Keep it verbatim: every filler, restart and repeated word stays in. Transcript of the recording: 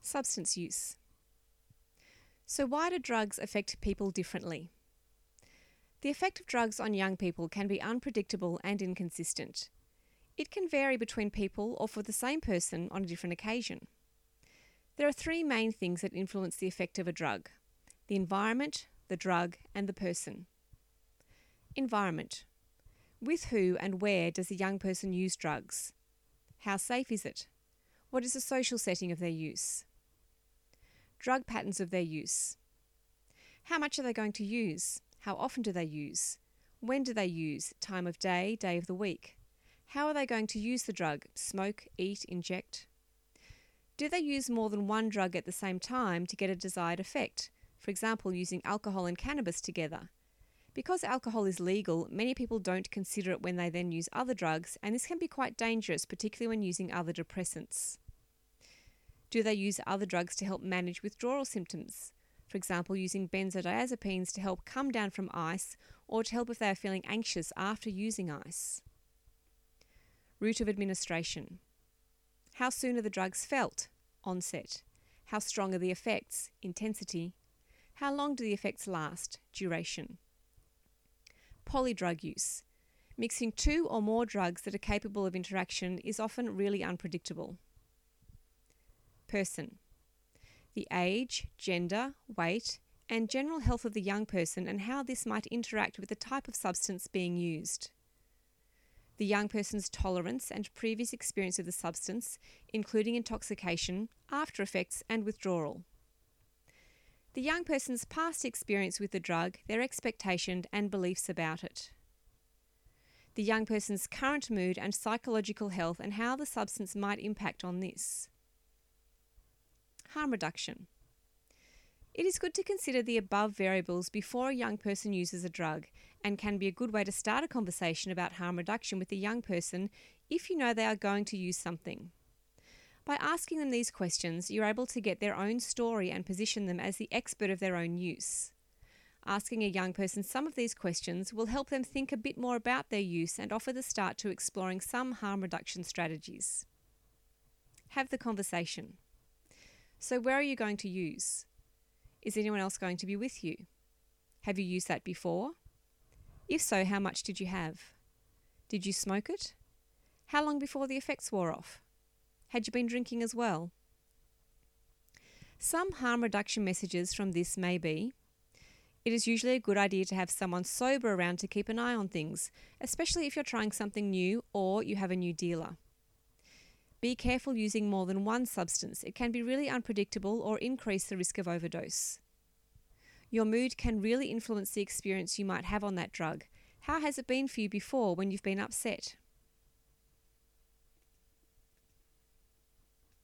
Substance use. So why do drugs affect people differently? The effect of drugs on young people can be unpredictable and inconsistent. It can vary between people or for the same person on a different occasion. There are three main things that influence the effect of a drug: the environment, the drug, and the person. Environment. With who and where does a young person use drugs? How safe is it? What is the social setting of their use? Drug patterns of their use. How much are they going to use? How often do they use? When do they use? Time of day, day of the week. How are they going to use the drug? Smoke, eat, inject? Do they use more than one drug at the same time to get a desired effect? For example, using alcohol and cannabis together. Because alcohol is legal, many people don't consider it when they then use other drugs, and this can be quite dangerous, particularly when using other depressants. Do they use other drugs to help manage withdrawal symptoms? For example, using benzodiazepines to help come down from ice or to help if they are feeling anxious after using ice. Route of administration. How soon are the drugs felt? Onset. How strong are the effects? Intensity. How long do the effects last? Duration. Polydrug use. Mixing two or more drugs that are capable of interaction is often really unpredictable. Person. The age, gender, weight, and general health of the young person and how this might interact with the type of substance being used. The young person's tolerance and previous experience of the substance, including intoxication, after effects, and withdrawal. The young person's past experience with the drug, their expectation and beliefs about it. The young person's current mood and psychological health and how the substance might impact on this. Harm reduction. It is good to consider the above variables before a young person uses a drug and can be a good way to start a conversation about harm reduction with the young person if you know they are going to use something. By asking them these questions, you're able to get their own story and position them as the expert of their own use. Asking a young person some of these questions will help them think a bit more about their use and offer the start to exploring some harm reduction strategies. Have the conversation. So where are you going to use? Is anyone else going to be with you? Have you used that before? If so, how much did you have? Did you smoke it? How long before the effects wore off? Had you been drinking as well? Some harm reduction messages from this may be: it is usually a good idea to have someone sober around to keep an eye on things, especially if you're trying something new or you have a new dealer. Be careful using more than one substance. It can be really unpredictable or increase the risk of overdose. Your mood can really influence the experience you might have on that drug. How has it been for you before when you've been upset?